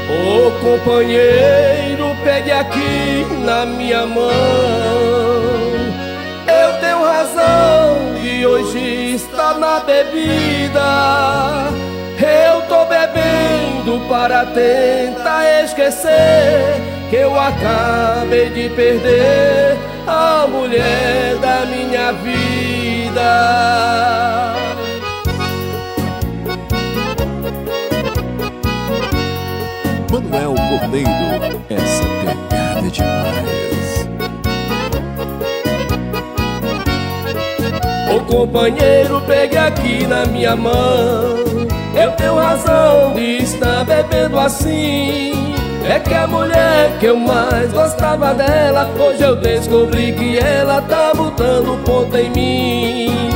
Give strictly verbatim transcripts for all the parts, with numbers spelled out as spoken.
Ô companheiro, pegue aqui na minha mão. Eu tenho razão e hoje está na bebida. Eu tô bebendo para tentar esquecer que eu acabei de perder a mulher da minha vida. Manuel Cordeiro, essa pegada é demais. Ô companheiro, pegue aqui na minha mão. Eu tenho razão de estar bebendo assim. É que a mulher que eu mais gostava dela, hoje eu descobri que ela tá botando ponto em mim.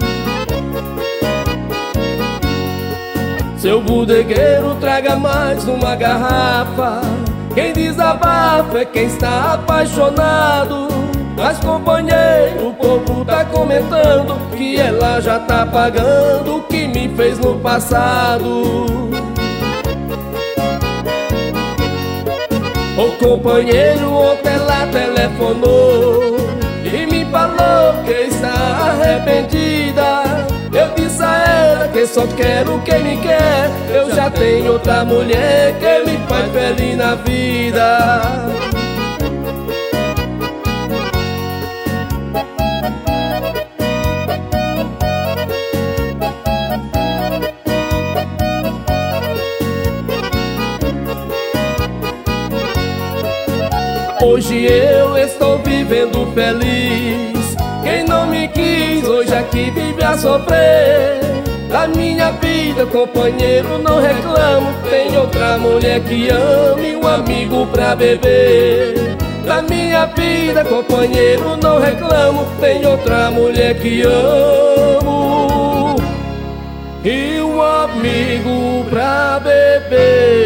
Seu bodegueiro, traga mais uma garrafa. Quem desabafa é quem está apaixonado. Mas companheiro, o povo tá comentando que ela já tá pagando o que me fez no passado. O companheiro, ontem ela telefonou e me falou que está arrependida. Eu disse a ela que só quero quem me quer. Eu já tenho outra mulher que me faz feliz na vida. Hoje eu estou vivendo feliz. Quem não me quis, hoje aqui vive a sofrer. Da minha vida, companheiro, não reclamo. Tem outra mulher que amo e um amigo pra beber. Da minha vida, companheiro, não reclamo. Tem outra mulher que amo e um amigo pra beber.